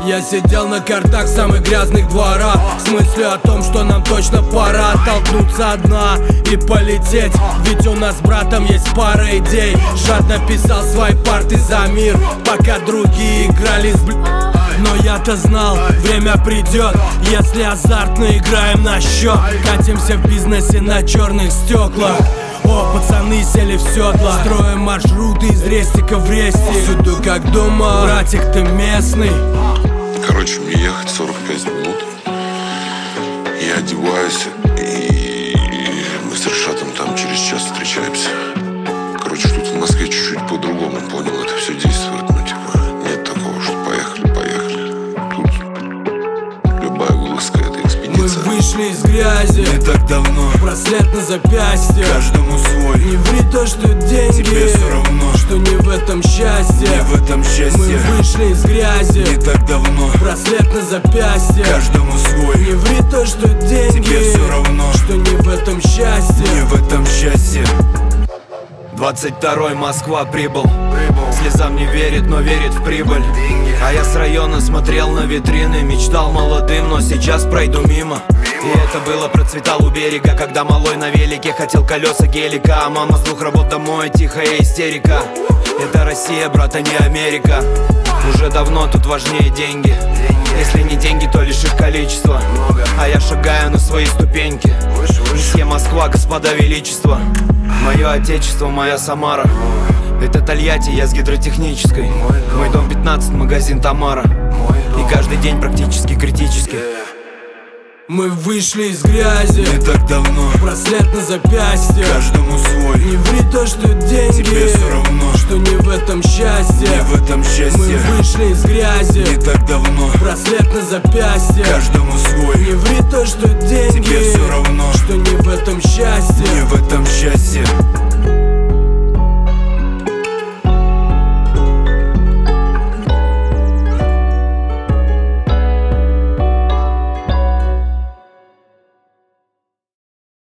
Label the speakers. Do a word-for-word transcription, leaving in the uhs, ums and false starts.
Speaker 1: Я сидел на картах в самых грязных дворах, с мыслью о том, что нам точно пора оттолкнуться от дна и полететь. Ведь у нас с братом есть пара идей. Жадно писал свои парты за мир, пока другие играли с бл... Но я-то знал, время придет, если азартно играем на счет. Катимся в бизнесе на черных стеклах. О, пацаны сели в седла, строим маршруты из рестика в рестик. Всюду как дома, братик, ты местный.
Speaker 2: Короче, мне ехать сорок пять минут. Я одеваюсь, и мы с Решатом там через час встречаемся. Короче, тут в Москве чуть-чуть по-другому, понял, это все действует. Ну, типа, нет такого, что поехали, поехали. Тут любая вылазка — это экспедиция.
Speaker 1: Мы вышли из грязи
Speaker 3: не так давно,
Speaker 1: браслет на запястье.
Speaker 3: каждому свой.
Speaker 1: Не ври то, что деньги,
Speaker 3: тебе все равно,
Speaker 1: что не в этом счастье.
Speaker 3: не в этом
Speaker 1: Мы
Speaker 3: счастье.
Speaker 1: вышли из грязи
Speaker 3: Не так давно,
Speaker 1: браслет на запястье.
Speaker 3: каждому свой.
Speaker 1: Не ври то, что деньги,
Speaker 3: тебе все равно,
Speaker 1: что не в этом счастье.
Speaker 3: не в этом счастье. Двадцать второй, Москва, прибыл. Слезам не верит, но верит в прибыль. А я с района смотрел на витрины, мечтал молодым, но сейчас пройду мимо. И это было, процветал у берега, когда малой на велике хотел колеса гелика. А мама с двух работ домой, тихая истерика. Это Россия, брат, а не Америка. Уже давно тут важнее деньги. Если не деньги, то лишь их количество. А я шагаю на свои ступеньки. Месье Москва, господа величество. Мое отечество, моя Самара. Это Тольятти, я с гидротехнической. Мой дом пятнадцать, магазин Тамара. И каждый день практически критический.
Speaker 1: Мы вышли из грязи
Speaker 3: Не так давно,
Speaker 1: браслет на запястье.
Speaker 3: каждому свой.
Speaker 1: Не ври то, что деньги,
Speaker 3: тебе все равно,
Speaker 1: что не в этом счастье.
Speaker 3: не в этом
Speaker 1: Мы
Speaker 3: счастье.
Speaker 1: вышли из грязи
Speaker 3: Не так давно,
Speaker 1: браслет на запястье.
Speaker 3: каждому свой.
Speaker 1: Не ври то, что деньги,
Speaker 3: тебе все равно,
Speaker 1: что не в этом счастье.
Speaker 3: не в этом счастье.